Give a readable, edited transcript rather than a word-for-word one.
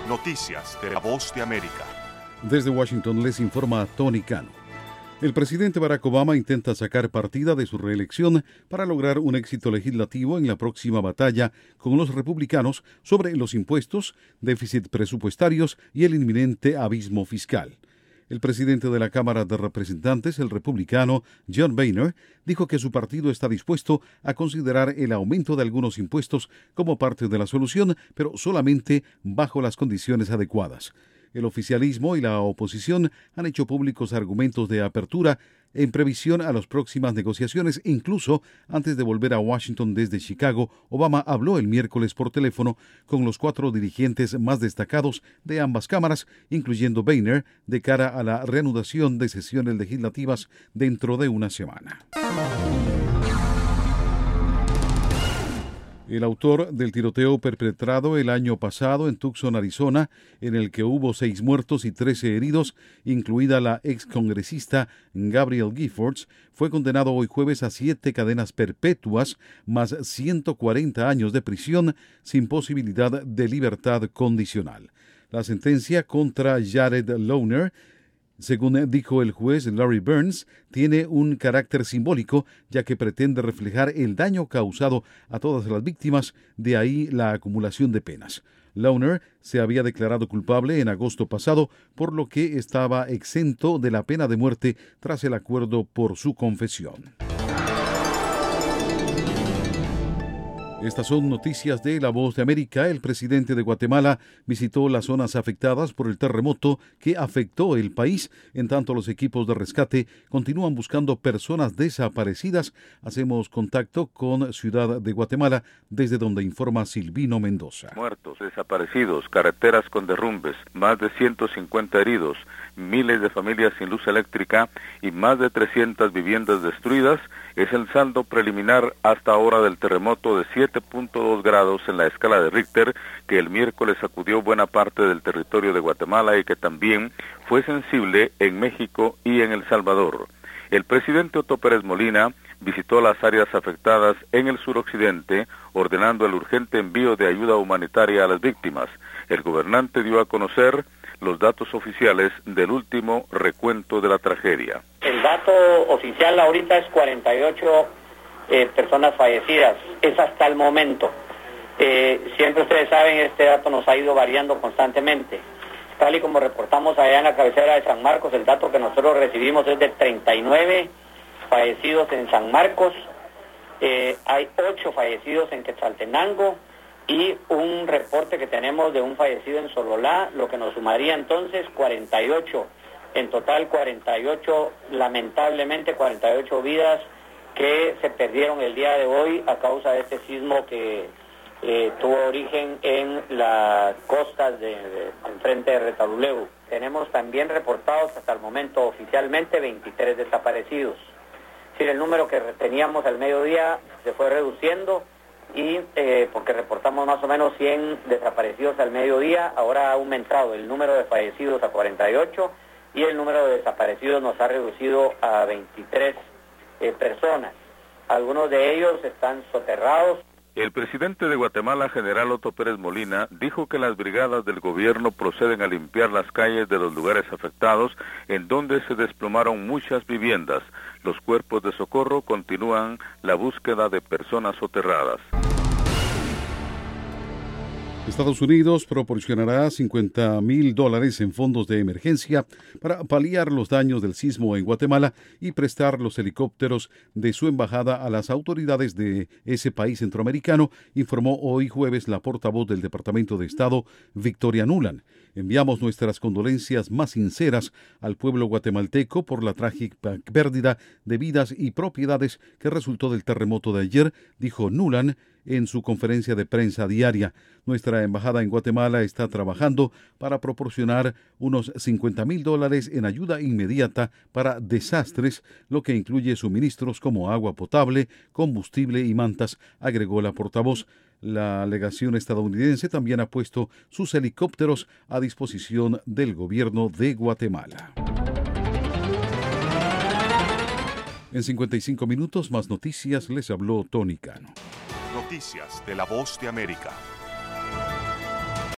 Noticias de La Voz de América. Desde Washington les informa Tony Cano. El presidente Barack Obama intenta sacar partida de su reelección para lograr un éxito legislativo en la próxima batalla con los republicanos sobre los impuestos, déficit presupuestarios y el inminente abismo fiscal. El presidente de la Cámara de Representantes, el republicano John Boehner, dijo que su partido está dispuesto a considerar el aumento de algunos impuestos como parte de la solución, pero solamente bajo las condiciones adecuadas. El oficialismo y la oposición han hecho públicos argumentos de apertura en previsión a las próximas negociaciones. Incluso antes de volver a Washington desde Chicago, Obama habló el miércoles por teléfono con los 4 dirigentes más destacados de ambas cámaras, incluyendo Boehner, de cara a la reanudación de sesiones legislativas dentro de una semana. El autor del tiroteo perpetrado el año pasado en Tucson, Arizona, en el que hubo 6 muertos y 13 heridos, incluida la excongresista Gabrielle Giffords, fue condenado hoy jueves a 7 cadenas perpetuas más 140 años de prisión sin posibilidad de libertad condicional. La sentencia contra Jared Lohner, según dijo el juez Larry Burns, tiene un carácter simbólico, ya que pretende reflejar el daño causado a todas las víctimas, de ahí la acumulación de penas. Lohner se había declarado culpable en agosto pasado, por lo que estaba exento de la pena de muerte tras el acuerdo por su confesión. Estas son noticias de La Voz de América. El presidente de Guatemala visitó las zonas afectadas por el terremoto que afectó el país. En tanto, los equipos de rescate continúan buscando personas desaparecidas. Hacemos contacto con Ciudad de Guatemala, desde donde informa Silvino Mendoza. Muertos, desaparecidos, carreteras con derrumbes, más de 150 heridos, miles de familias sin luz eléctrica y más de 300 viviendas destruidas es el saldo preliminar hasta ahora del terremoto de 7.2 grados en la escala de Richter, que el miércoles sacudió buena parte del territorio de Guatemala y que también fue sensible en México y en El Salvador. El presidente Otto Pérez Molina visitó las áreas afectadas en el suroccidente, ordenando el urgente envío de ayuda humanitaria a las víctimas. El gobernante dio a conocer los datos oficiales del último recuento de la tragedia. El dato oficial ahorita es 48 personas fallecidas, es hasta el momento. Siempre ustedes saben, este dato nos ha ido variando constantemente. Tal y como reportamos allá en la cabecera de San Marcos, el dato que nosotros recibimos es de 39 fallecidos en San Marcos, hay 8 fallecidos en Quetzaltenango, y un reporte que tenemos de un fallecido en Sololá, lo que nos sumaría entonces 48, en total 48, lamentablemente 48 vidas que se perdieron el día de hoy a causa de este sismo que tuvo origen en las costas enfrente de Retaluleu. Tenemos también reportados hasta el momento oficialmente 23 desaparecidos. Es decir, el número que teníamos al mediodía se fue reduciendo, y porque reportamos más o menos 100 desaparecidos al mediodía, ahora ha aumentado el número de fallecidos a 48 y el número de desaparecidos nos ha reducido a 23 personas. Algunos de ellos están soterrados. El presidente de Guatemala, general Otto Pérez Molina, dijo que las brigadas del gobierno proceden a limpiar las calles de los lugares afectados, en donde se desplomaron muchas viviendas. Los cuerpos de socorro continúan la búsqueda de personas soterradas. Estados Unidos proporcionará $50,000 en fondos de emergencia para paliar los daños del sismo en Guatemala y prestar los helicópteros de su embajada a las autoridades de ese país centroamericano, informó hoy jueves la portavoz del Departamento de Estado, Victoria Nuland. Enviamos nuestras condolencias más sinceras al pueblo guatemalteco por la trágica pérdida de vidas y propiedades que resultó del terremoto de ayer, dijo Nuland en su conferencia de prensa diaria. Nuestra embajada en Guatemala está trabajando para proporcionar unos $50,000 en ayuda inmediata para desastres, lo que incluye suministros como agua potable, combustible y mantas, agregó la portavoz. La legación estadounidense también ha puesto sus helicópteros a disposición del gobierno de Guatemala. En 55 minutos, más noticias, les habló Tony Cano. Noticias de La Voz de América.